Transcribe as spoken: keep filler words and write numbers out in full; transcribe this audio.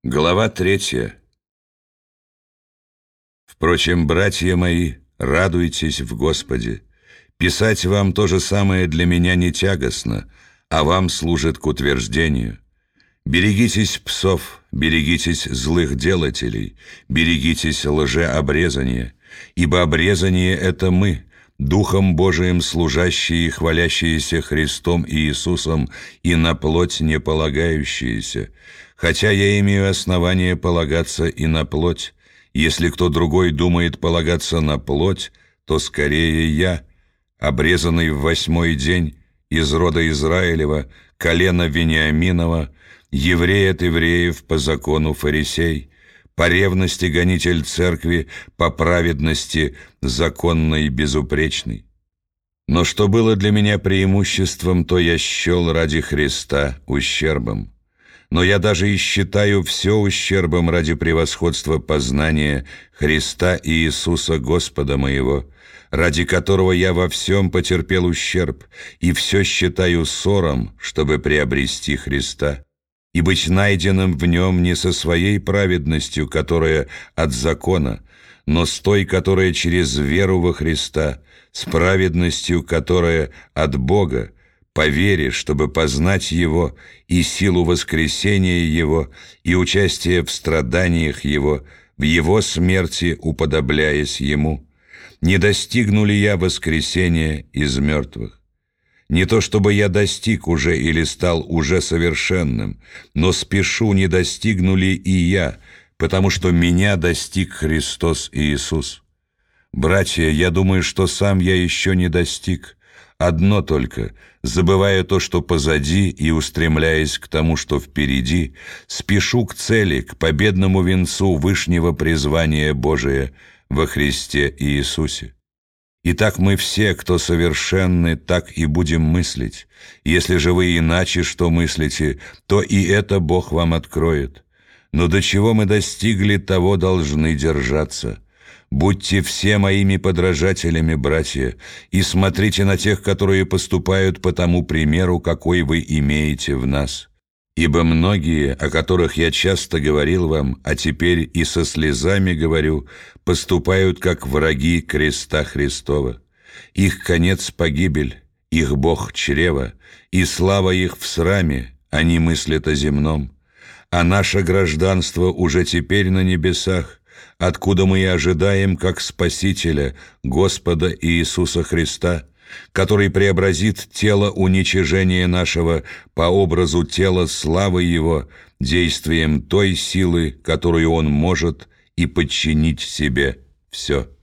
Глава третья. Впрочем, братья мои, радуйтесь в Господе. Писать вам то же самое для меня не тягостно, а вам служит к утверждению. Берегитесь псов, берегитесь злых делателей, берегитесь лжеобрезания, ибо обрезание — это мы, Духом Божиим служащие и хвалящиеся Христом и Иисусом, и на плоть не полагающиеся, хотя я имею основание полагаться и на плоть. Если кто другой думает полагаться на плоть, то скорее я, обрезанный в восьмой день, из рода Израилева, колена Вениаминова, еврей от евреев по закону фарисей, по ревности гонитель церкви, по праведности законной и безупречной. Но что было для меня преимуществом, то я счел ради Христа ущербом. Но я даже и считаю все ущербом ради превосходства познания Христа и Иисуса Господа моего, ради которого я во всем потерпел ущерб, и все считаю ссором, чтобы приобрести Христа, и быть найденным в нем не со своей праведностью, которая от закона, но с той, которая через веру во Христа, с праведностью, которая от Бога, по вере, чтобы познать Его и силу воскресения Его, и участие в страданиях Его, в Его смерти уподобляясь Ему. Не достигну ли я воскресения из мертвых? Не то чтобы я достиг уже или стал уже совершенным, но спешу, не достигну ли и я, потому что меня достиг Христос Иисус. Братья, я думаю, что сам я еще не достиг. Одно только, забывая то, что позади, и устремляясь к тому, что впереди, спешу к цели, к победному венцу вышнего призвания Божия во Христе Иисусе. Итак, мы все, кто совершенны, так и будем мыслить. Если же вы иначе что мыслите, то и это Бог вам откроет. Но до чего мы достигли, того должны держаться. Будьте все моими подражателями, братья, и смотрите на тех, которые поступают по тому примеру, какой вы имеете в нас. Ибо многие, о которых я часто говорил вам, а теперь и со слезами говорю, поступают как враги креста Христова. Их конец — погибель, их Бог — чрево, и слава их в сраме, они мыслят о земном. А наше гражданство уже теперь на небесах, откуда мы и ожидаем как Спасителя, Господа Иисуса Христа, который преобразит тело уничижения нашего по образу тела славы Его, действием той силы, которую Он может, и подчинить себе все.